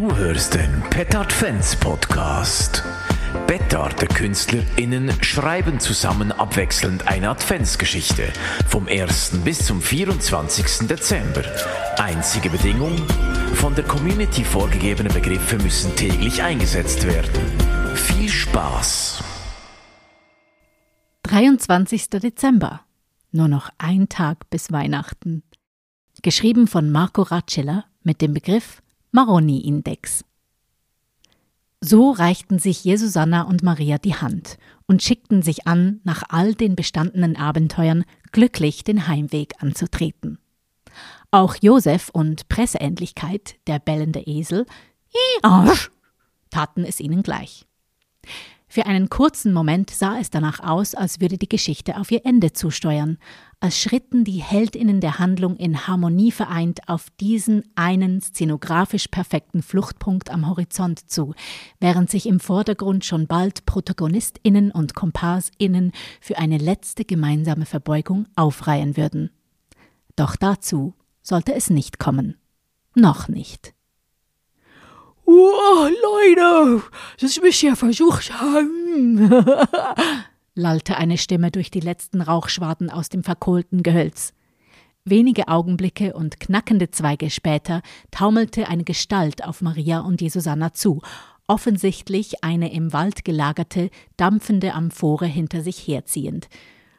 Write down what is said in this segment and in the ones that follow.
Du hörst den Pettard Fans Podcast. Pettard, der KünstlerInnen, schreiben zusammen abwechselnd eine Adventsgeschichte vom 1. bis zum 24. Dezember. Einzige Bedingung: von der Community vorgegebene Begriffe müssen täglich eingesetzt werden. Viel Spaß! 23. Dezember. Nur noch ein Tag bis Weihnachten. Geschrieben von Marco Racela mit dem Begriff Maroni-Index. So reichten sich Jesusanna und Maria die Hand und schickten sich an, nach all den bestandenen Abenteuern glücklich den Heimweg anzutreten. Auch Josef und Presseähnlichkeit, der bellende Esel, taten es ihnen gleich. Für einen kurzen Moment sah es danach aus, als würde die Geschichte auf ihr Ende zusteuern, als schritten die HeldInnen der Handlung in Harmonie vereint auf diesen einen szenografisch perfekten Fluchtpunkt am Horizont zu, während sich im Vordergrund schon bald ProtagonistInnen und KomparsInnen für eine letzte gemeinsame Verbeugung aufreihen würden. Doch dazu sollte es nicht kommen. Noch nicht. Oh, Leute, das müsst ihr versucht haben, lallte eine Stimme durch die letzten Rauchschwaden aus dem verkohlten Gehölz. Wenige Augenblicke und knackende Zweige später taumelte eine Gestalt auf Maria und Jesusanna zu, offensichtlich eine im Wald gelagerte, dampfende Amphore hinter sich herziehend.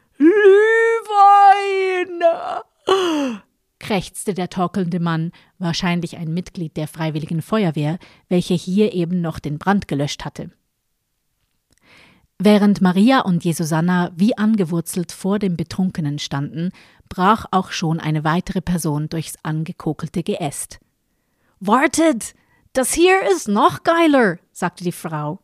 Glühwein! Krächzte der torkelnde Mann, wahrscheinlich ein Mitglied der Freiwilligen Feuerwehr, welche hier eben noch den Brand gelöscht hatte. Während Maria und Jesusanna wie angewurzelt vor dem Betrunkenen standen, brach auch schon eine weitere Person durchs angekokelte Geäst. »Wartet! Das hier ist noch geiler«, sagte die Frau,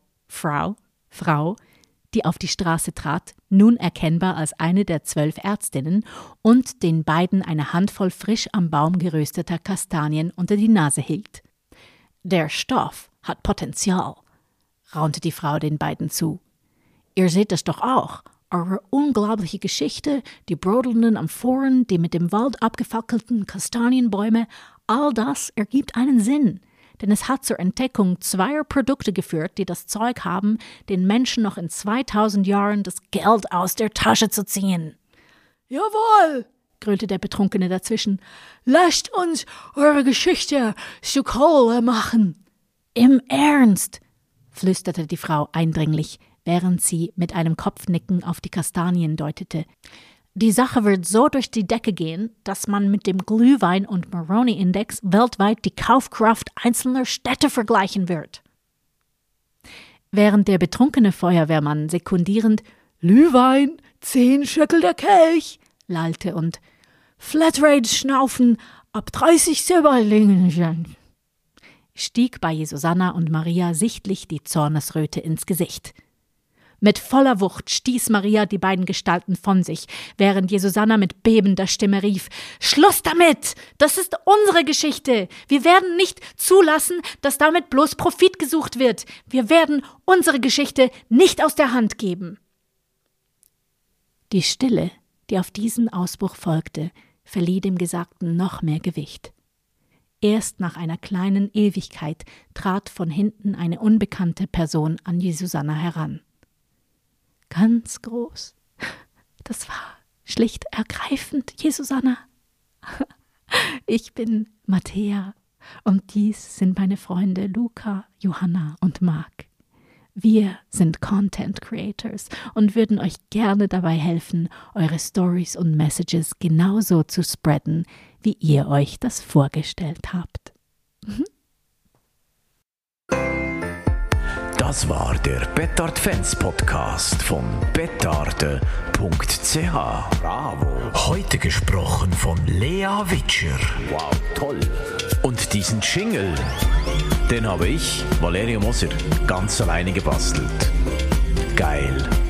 die auf die Straße trat, nun erkennbar als eine der 12 Ärztinnen, und den beiden eine Handvoll frisch am Baum gerösteter Kastanien unter die Nase hielt. »Der Stoff hat Potenzial«, raunte die Frau den beiden zu. »Ihr seht es doch auch. Eure unglaubliche Geschichte, die brodelnden Amphoren, die mit dem Wald abgefackelten Kastanienbäume, all das ergibt einen Sinn. Denn es hat zur Entdeckung 2 Produkte geführt, die das Zeug haben, den Menschen noch in 2000 Jahren das Geld aus der Tasche zu ziehen.« »Jawohl«, grölte der Betrunkene dazwischen, »lasst uns eure Geschichte zu Kohle machen.« »Im Ernst«, flüsterte die Frau eindringlich, während sie mit einem Kopfnicken auf die Kastanien deutete. »Die Sache wird so durch die Decke gehen, dass man mit dem Glühwein- und Maroni-Index weltweit die Kaufkraft einzelner Städte vergleichen wird.« Während der betrunkene Feuerwehrmann sekundierend »Glühwein, 10 Scheckel der Kelch«, lallte und »Flatrate schnaufen, ab 30 Silberlingen«, stieg bei Jesusanna und Maria sichtlich die Zornesröte ins Gesicht. Mit voller Wucht stieß Maria die beiden Gestalten von sich, während Jesusanna mit bebender Stimme rief: »Schluss damit! Das ist unsere Geschichte! Wir werden nicht zulassen, dass damit bloß Profit gesucht wird! Wir werden unsere Geschichte nicht aus der Hand geben!« Die Stille, die auf diesen Ausbruch folgte, verlieh dem Gesagten noch mehr Gewicht. Erst nach einer kleinen Ewigkeit trat von hinten eine unbekannte Person an Jesusanna heran. »Ganz groß. Das war schlicht ergreifend, Jesusanna. Ich bin Matthäa und dies sind meine Freunde Luca, Johanna und Marc. Wir sind Content Creators und würden euch gerne dabei helfen, eure Stories und Messages genauso zu spreaden, wie ihr euch das vorgestellt habt.« Das war der Pettard Fans Podcast von pettarde.ch. Bravo. Heute gesprochen von Lea Witscher. Wow, toll. Und diesen Jingle, den habe ich, Valerio Moser, ganz alleine gebastelt. Geil.